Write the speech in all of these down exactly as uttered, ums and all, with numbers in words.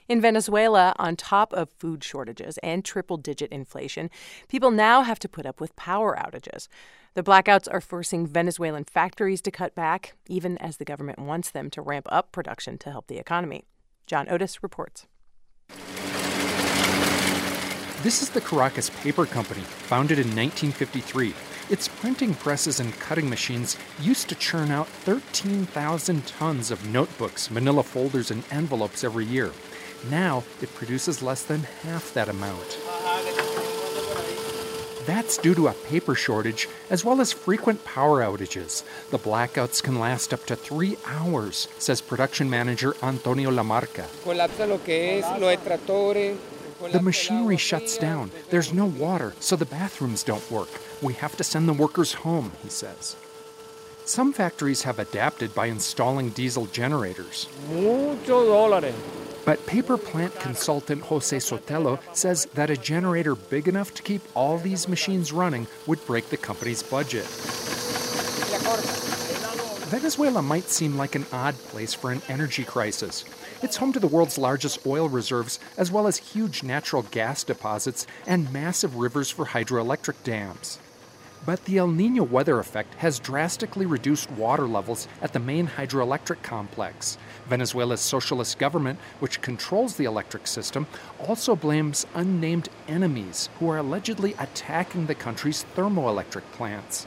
In Venezuela, on top of food shortages and triple-digit inflation, people now have to put up with power outages. The blackouts are forcing Venezuelan factories to cut back, even as the government wants them to ramp up production to help the economy. John Otis reports. This is the Caracas Paper Company, founded in nineteen fifty-three. Its printing presses and cutting machines used to churn out thirteen thousand tons of notebooks, manila folders, and envelopes every year. Now, it produces less than half that amount. That's due to a paper shortage, as well as frequent power outages. The blackouts can last up to three hours, says production manager Antonio Lamarca. The machinery shuts down. There's no water, so the bathrooms don't work. We have to send the workers home, he says. Some factories have adapted by installing diesel generators. But paper plant consultant Jose Sotelo says that a generator big enough to keep all these machines running would break the company's budget. Venezuela might seem like an odd place for an energy crisis. It's home to the world's largest oil reserves, as well as huge natural gas deposits and massive rivers for hydroelectric dams. But the El Niño weather effect has drastically reduced water levels at the main hydroelectric complex. Venezuela's socialist government, which controls the electric system, also blames unnamed enemies who are allegedly attacking the country's thermoelectric plants.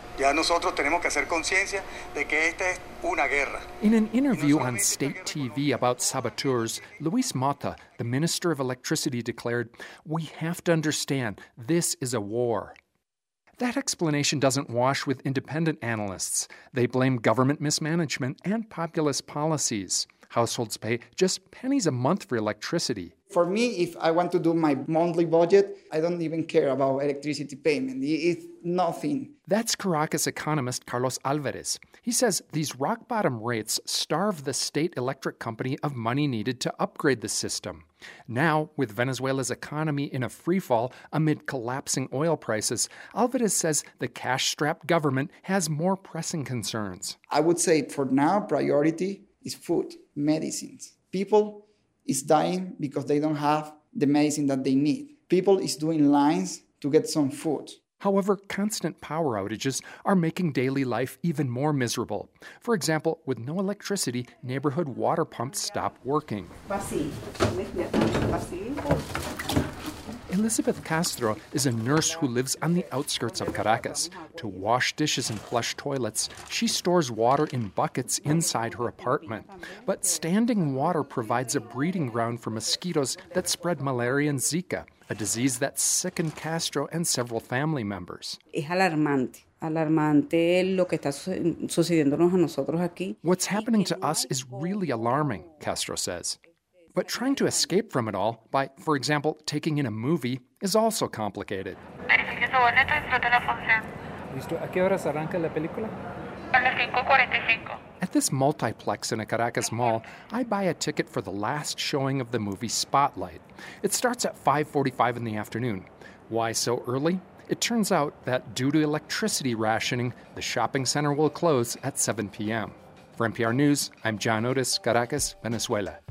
In an interview on state T V about saboteurs, Luis Mata, the Minister of Electricity, declared, "We have to understand this is a war." That explanation doesn't wash with independent analysts. They blame government mismanagement and populist policies. Households pay just pennies a month for electricity. For me, if I want to do my monthly budget, I don't even care about electricity payment. It's nothing. That's Caracas economist Carlos Alvarez. He says these rock-bottom rates starve the state electric company of money needed to upgrade the system. Now, with Venezuela's economy in a freefall amid collapsing oil prices, Alvarez says the cash-strapped government has more pressing concerns. I would say for now, priority is food, medicines. People is dying because they don't have the medicine that they need. People is doing lines to get some food. However, constant power outages are making daily life even more miserable. For example, with no electricity, neighborhood water pumps stop working. Elizabeth Castro is a nurse who lives on the outskirts of Caracas. To wash dishes and flush toilets, she stores water in buckets inside her apartment. But standing water provides a breeding ground for mosquitoes that spread malaria and Zika, a disease that sickened Castro and several family members. Es alarmante. Alarmante lo que está sucediéndonos a nosotros aquí. What's happening to us is really alarming, Castro says. But trying to escape from it all by, for example, taking in a movie is also complicated. At this multiplex in a Caracas mall, I buy a ticket for the last showing of the movie Spotlight. It starts at five forty-five in the afternoon. Why so early? It turns out that due to electricity rationing, the shopping center will close at seven p.m. For N P R News, I'm John Otis, Caracas, Venezuela.